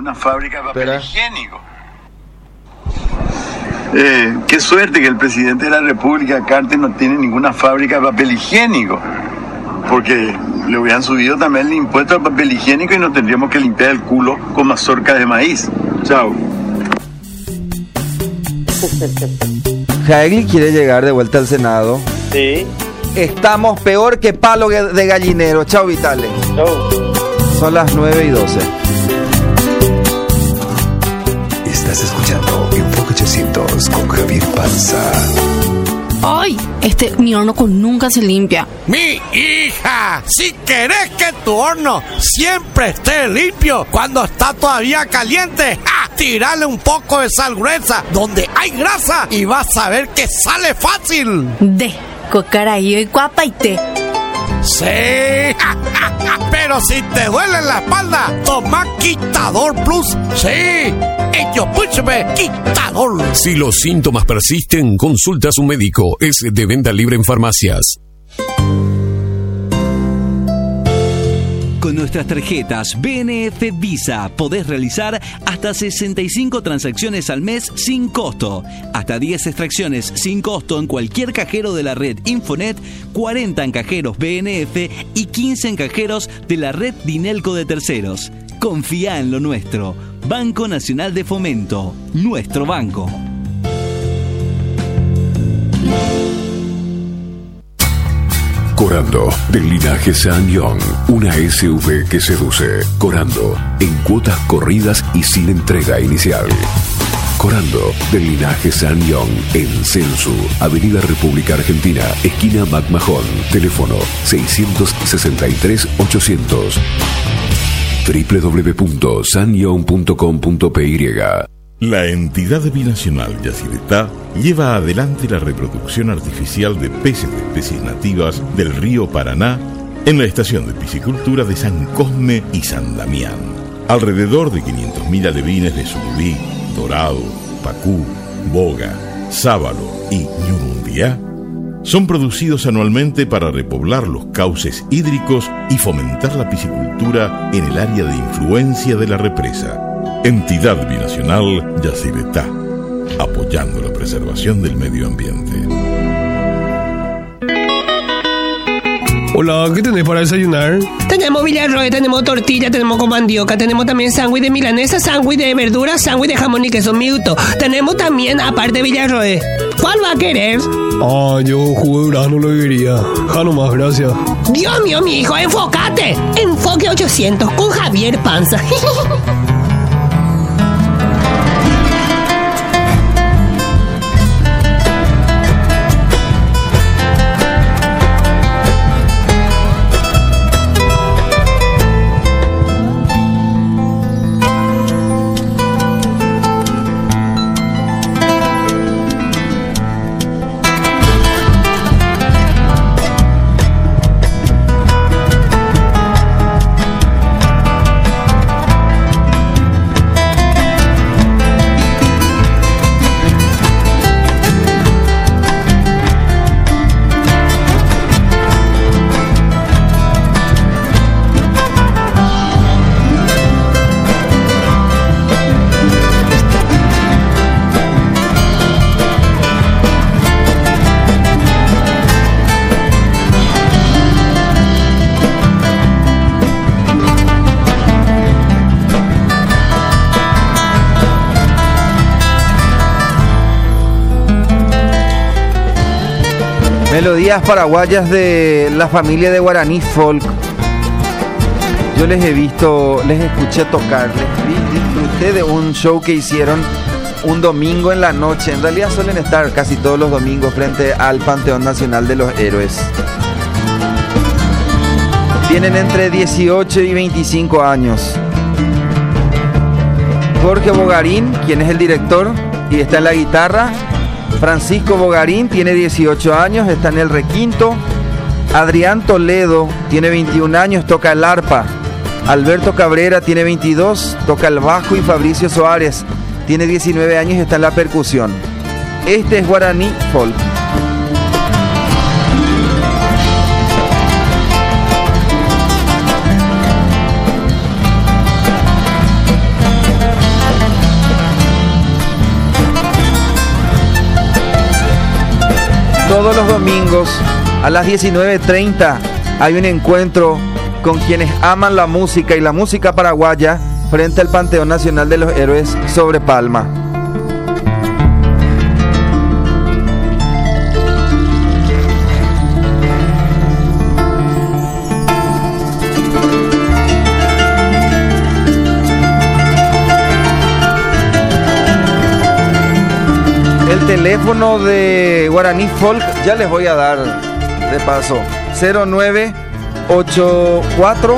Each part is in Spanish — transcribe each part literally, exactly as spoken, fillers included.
ninguna fábrica de papel Espera. higiénico. Eh, qué suerte que el presidente de la República, Carter, no tiene ninguna fábrica de papel higiénico, porque le hubieran subido también el impuesto al papel higiénico y nos tendríamos que limpiar el culo con mazorca de maíz. Chao. Hagel quiere llegar de vuelta al Senado. Sí. Estamos peor que palo de gallinero. Chao, Vitale. Chao. Son las nueve y doce. Estás escuchando Enfoque ochocientos con Javier Panza. ¡Ay! Este, mi horno con nunca se limpia. Mi hija, si querés que tu horno siempre esté limpio cuando está todavía caliente, ¡ja! Tirale un poco de sal gruesa donde hay grasa y vas a ver que sale fácil. De cocarayo y cuapaite. Sí, pero si te duele la espalda, toma Quitador Plus. Sí, ellos púchame Quitador. Si los síntomas persisten, consulta a su médico. Es de venta libre en farmacias. Con nuestras tarjetas B N F Visa podés realizar hasta sesenta y cinco transacciones al mes sin costo, hasta diez extracciones sin costo en cualquier cajero de la red Infonet, cuarenta en cajeros B N F y quince en cajeros de la red Dinelco de terceros. Confía en lo nuestro. Banco Nacional de Fomento, nuestro banco. Corando, del linaje SsangYong, una S U V que seduce. Corando, en cuotas corridas y sin entrega inicial. Corando, del linaje SsangYong, en Censu, Avenida República Argentina, esquina McMahon, teléfono seiscientos sesenta y tres ochocientos. doble u doble u doble u punto sanyong punto com punto p y. La entidad binacional Yacyretá lleva adelante la reproducción artificial de peces de especies nativas del río Paraná en la estación de piscicultura de San Cosme y San Damián. Alrededor de quinientos mil alevines de surubí, dorado, pacú, boga, sábalo y ñurumbiá son producidos anualmente para repoblar los cauces hídricos y fomentar la piscicultura en el área de influencia de la represa. Entidad binacional Yacyretá, apoyando la preservación del medio ambiente. Hola, ¿qué tenés para desayunar? Tenemos Villarroel, tenemos tortilla, tenemos con mandioca, tenemos también sándwich de milanesa, sándwich de verdura, sándwich de jamón y queso miuto. Tenemos también, aparte Villarroel. ¿Cuál va a querer? Ah, yo jugo de durazno lo quería. Ja, nomás, gracias. Dios mío, mi hijo, enfócate. Enfoque ochocientos con Javier Panza. Melodías paraguayas de la familia de Guaraní Folk. Yo les he visto, les escuché tocar, les vi, disfruté de un show que hicieron un domingo en la noche. En realidad suelen estar casi todos los domingos frente al Panteón Nacional de los Héroes. Tienen entre dieciocho y veinticinco años. Jorge Bogarín, quien es el director y está en la guitarra. Francisco Bogarín tiene dieciocho años, está en el requinto. Adrián Toledo tiene veintiún años, toca el arpa. Alberto Cabrera tiene veintidós, toca el bajo. Y Fabricio Soares tiene diecinueve años y está en la percusión. Este es Guaraní Folk. todos los domingos a las diecinueve treinta hay un encuentro con quienes aman la música y la música paraguaya frente al Panteón Nacional de los Héroes sobre Palma. El teléfono de Guaraní Folk ya les voy a dar de paso. cero nueve ocho cuatro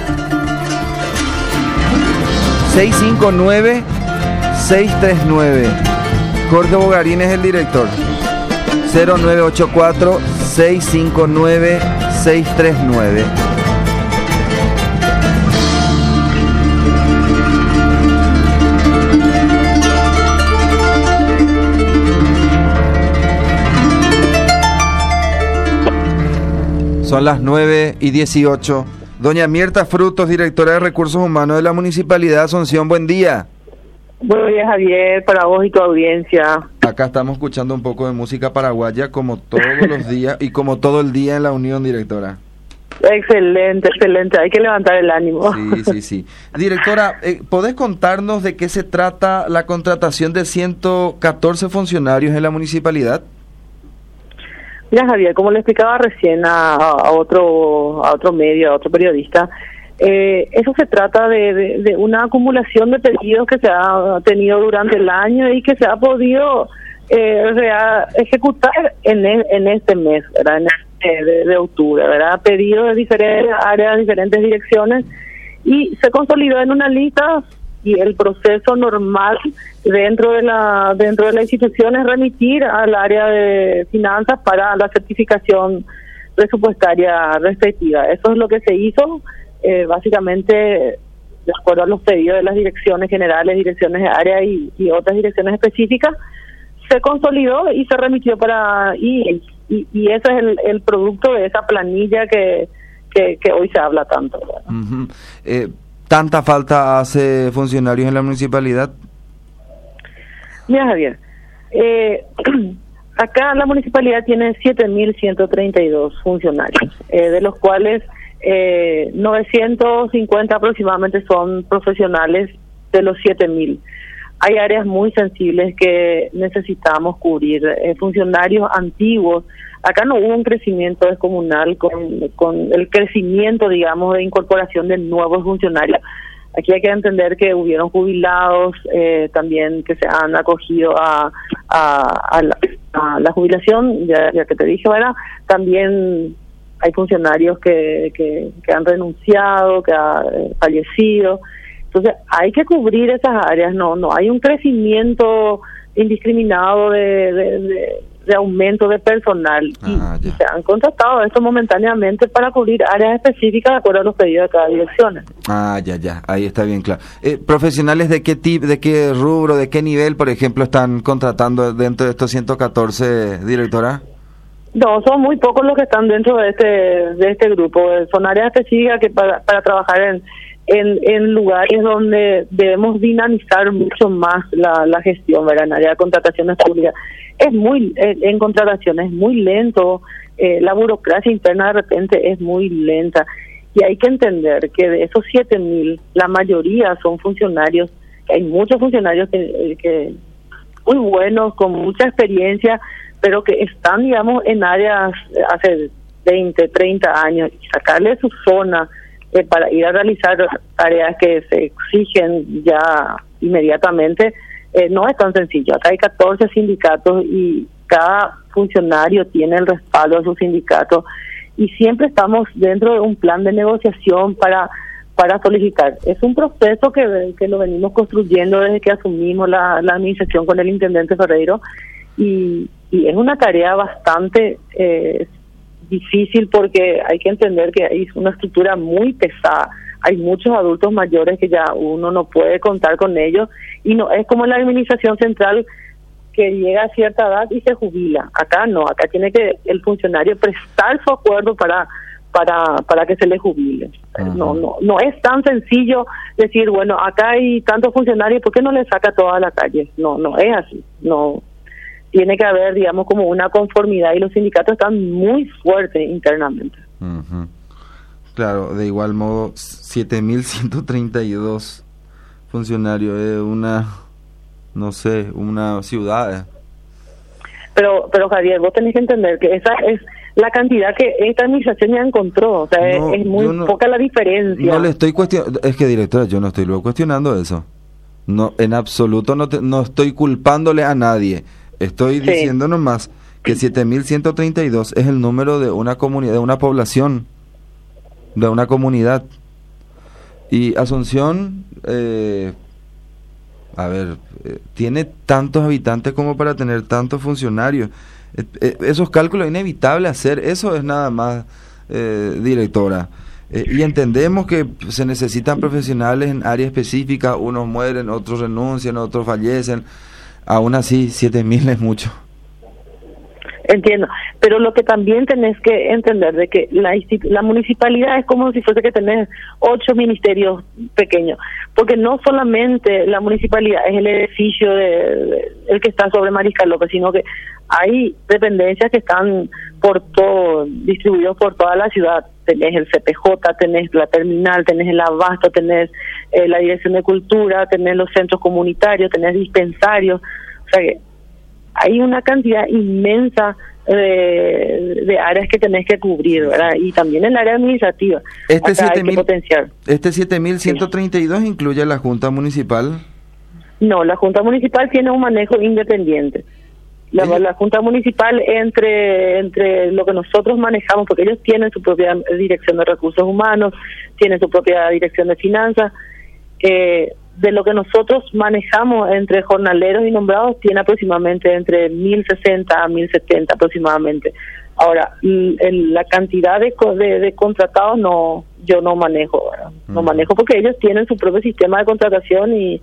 seis cinco nueve seis tres nueve. Jorge Bogarín es el director. cero nueve ocho cuatro seis cinco nueve seis tres nueve. Son las nueve y dieciocho. Doña Mirta Frutos, directora de Recursos Humanos de la Municipalidad de Asunción, buen día. Buenos días, Javier, para vos y tu audiencia. Acá estamos escuchando un poco de música paraguaya como todos los días y como todo el día en la Unión, directora. Excelente, excelente, hay que levantar el ánimo. Sí, sí, sí. Directora, eh, ¿podés contarnos de qué se trata la contratación de ciento catorce funcionarios en la municipalidad? Mira, Javier, como le explicaba recién a, a otro a otro medio, a otro periodista, eh, eso se trata de, de, de una acumulación de pedidos que se ha tenido durante el año y que se ha podido eh, rea, ejecutar en, el, en este mes, ¿verdad? En este de, de octubre, ¿verdad? Pedidos de diferentes áreas, diferentes direcciones, y se consolidó en una lista. Y el proceso normal dentro de la dentro de la institución es remitir al área de finanzas para la certificación presupuestaria respectiva. Eso es lo que se hizo, eh, básicamente de acuerdo a los pedidos de las direcciones generales, direcciones de área y, y otras direcciones específicas, se consolidó y se remitió para y y, y ese es el, el producto de esa planilla que que, que hoy se habla tanto. Uh-huh. eh, ¿Tanta falta hace funcionarios en la municipalidad? Mira, Javier, eh, acá la municipalidad tiene siete mil ciento treinta y dos funcionarios, eh, de los cuales eh, novecientos cincuenta aproximadamente son profesionales de los siete mil. Hay áreas muy sensibles que necesitamos cubrir, eh, funcionarios antiguos. Acá no hubo un crecimiento descomunal con, con el crecimiento, digamos, de incorporación de nuevos funcionarios. Aquí hay que entender que hubieron jubilados eh, también que se han acogido a, a, a, la, a la jubilación, ya, ya que te dije, ¿verdad? También hay funcionarios que, que, que han renunciado, que han eh, fallecido. Entonces hay que cubrir esas áreas, no no hay un crecimiento indiscriminado de... de, de de aumento de personal ah, y, y se han contratado esto momentáneamente para cubrir áreas específicas de acuerdo a los pedidos de cada dirección. Ah, ya, ya, ahí está bien claro. Eh, ¿Profesionales de qué tipo, de qué rubro, de qué nivel, por ejemplo, están contratando dentro de estos ciento catorce, directora? No, son muy pocos los que están dentro de este de este grupo. Son áreas específicas que para, para trabajar en, en en lugares donde debemos dinamizar mucho más la, la gestión, ¿verdad? En área de contrataciones públicas. Es muy, eh, en contratación es muy lento, eh, la burocracia interna de repente es muy lenta y hay que entender que de esos siete mil, la mayoría son funcionarios, hay muchos funcionarios que, que muy buenos, con mucha experiencia, pero que están, digamos, en áreas hace veinte, treinta años, y sacarle su zona eh, para ir a realizar tareas que se exigen ya inmediatamente. Eh, no es tan sencillo. Acá hay catorce sindicatos y cada funcionario tiene el respaldo de su sindicato y siempre estamos dentro de un plan de negociación para para solicitar. Es un proceso que, que lo venimos construyendo desde que asumimos la, la administración con el intendente Ferreiro y, y es una tarea bastante eh, difícil porque hay que entender que hay una estructura muy pesada. Hay muchos adultos mayores que ya uno no puede contar con ellos y no es como la administración central que llega a cierta edad y se jubila. Acá no, acá tiene que el funcionario prestar su acuerdo para para para que se le jubile. Uh-huh. No no no es tan sencillo decir, bueno, acá hay tantos funcionarios, ¿por qué no le saca toda la calle? No, no es así. No tiene que haber, digamos, como una conformidad y los sindicatos están muy fuertes internamente. Uh-huh. Claro, de igual modo, siete mil ciento treinta y dos funcionarios de una, no sé, una ciudad. Pero, pero Javier, vos tenés que entender que esa es la cantidad que esta administración ya encontró, o sea, no, es, es muy no, poca la diferencia. No le estoy cuestionando, es que directora, yo no estoy luego cuestionando eso. No, en absoluto no, te, no estoy culpándole a nadie. Estoy sí. diciendo nomás que siete mil ciento treinta y dos es el número de una comunidad, de una población, de una comunidad. Y Asunción, eh, a ver, eh, tiene tantos habitantes como para tener tantos funcionarios. Eh, eh, esos cálculos es inevitable hacer, eso es nada más, eh, directora. Eh, y entendemos que se necesitan profesionales en áreas específicas, unos mueren, otros renuncian, otros fallecen. Aún así, siete mil es mucho. Entiendo, pero lo que también tenés que entender de que la, la municipalidad es como si fuese que tenés ocho ministerios pequeños, porque no solamente la municipalidad es el edificio de, de, el que está sobre Mariscal López, sino que hay dependencias que están por todo, distribuidos por toda la ciudad. Tenés el C P J, tenés la terminal, tenés el abasto, tenés eh, la dirección de cultura, tenés los centros comunitarios, tenés dispensarios, o sea que hay una cantidad inmensa de, de áreas que tenés que cubrir, ¿verdad? Y también el área administrativa. Este Acá hay que potenciar. Este siete mil ciento treinta y dos sí. ¿Incluye la Junta Municipal? No, la Junta Municipal tiene un manejo independiente. La, ¿Eh? la Junta Municipal entre entre lo que nosotros manejamos, porque ellos tienen su propia dirección de recursos humanos, tienen su propia dirección de finanzas, eh, de lo que nosotros manejamos entre jornaleros y nombrados tiene aproximadamente entre mil sesenta a mil setenta aproximadamente. Ahora, el, la cantidad de, de, de contratados no, yo no manejo, ¿verdad? No mm. manejo porque ellos tienen su propio sistema de contratación y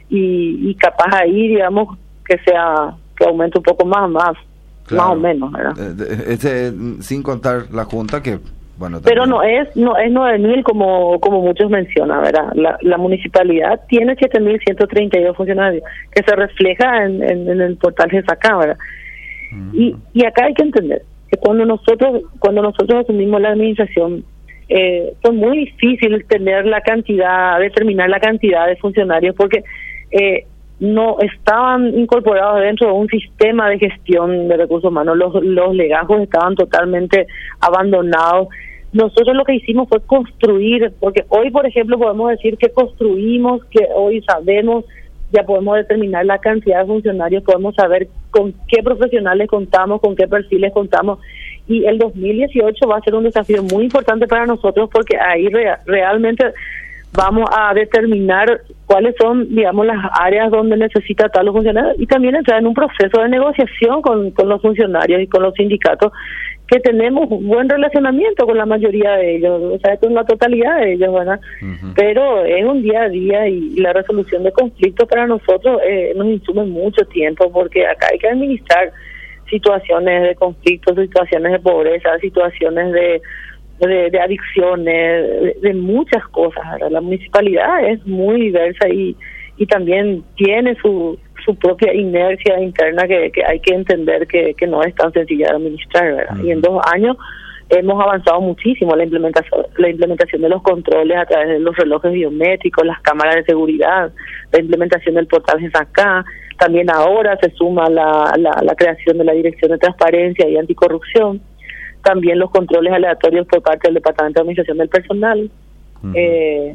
y, y capaz ahí, digamos, que sea que aumente un poco más, más, claro. más o menos, ¿verdad? Este, sin contar la Junta que bueno, pero no es no es nueve mil como como muchos mencionan, ¿verdad? La, la municipalidad tiene siete mil ciento treinta y dos funcionarios, que se refleja en, en, en el portal GESACA, ¿verdad? Uh-huh. Y y acá hay que entender que cuando nosotros cuando nosotros asumimos la administración, eh, fue muy difícil tener la cantidad, determinar la cantidad de funcionarios, porque eh, no estaban incorporados dentro de un sistema de gestión de recursos humanos, los, los legajos estaban totalmente abandonados. Nosotros lo que hicimos fue construir, porque hoy, por ejemplo, podemos decir que construimos, que hoy sabemos, ya podemos determinar la cantidad de funcionarios, podemos saber con qué profesionales contamos, con qué perfiles contamos, y el dos mil dieciocho va a ser un desafío muy importante para nosotros, porque ahí re- realmente vamos a determinar cuáles son, digamos, las áreas donde necesita tal los funcionarios, y también entrar en un proceso de negociación con, con los funcionarios y con los sindicatos, que tenemos un buen relacionamiento con la mayoría de ellos, o sea, con la totalidad de ellos, ¿verdad? Uh-huh. Pero es un día a día y la resolución de conflictos para nosotros eh, nos insume mucho tiempo, porque acá hay que administrar situaciones de conflictos, situaciones de pobreza, situaciones de De, de adicciones, de, de muchas cosas, ¿verdad? La municipalidad es muy diversa y, y también tiene su su propia inercia interna que, que hay que entender que, que no es tan sencilla de administrar, ¿verdad? Uh-huh. Y en dos años hemos avanzado muchísimo la implementación la implementación de los controles a través de los relojes biométricos, las cámaras de seguridad, la implementación del portal GESACA. También ahora se suma la, la, la creación de la Dirección de Transparencia y Anticorrupción, también los controles aleatorios por parte del Departamento de Administración del Personal. Uh-huh. eh,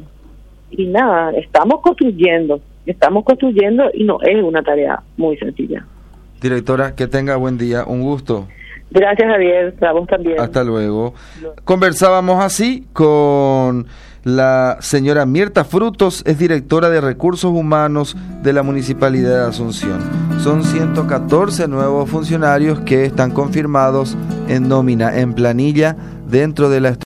y nada, estamos construyendo, estamos construyendo y no es una tarea muy sencilla. Directora, que tenga buen día, un gusto. Gracias, Javier, a vos también. Hasta luego. Conversábamos así con la señora Mirta Frutos, es directora de Recursos Humanos de la Municipalidad de Asunción. Son ciento catorce nuevos funcionarios que están confirmados en nómina, en planilla, dentro de la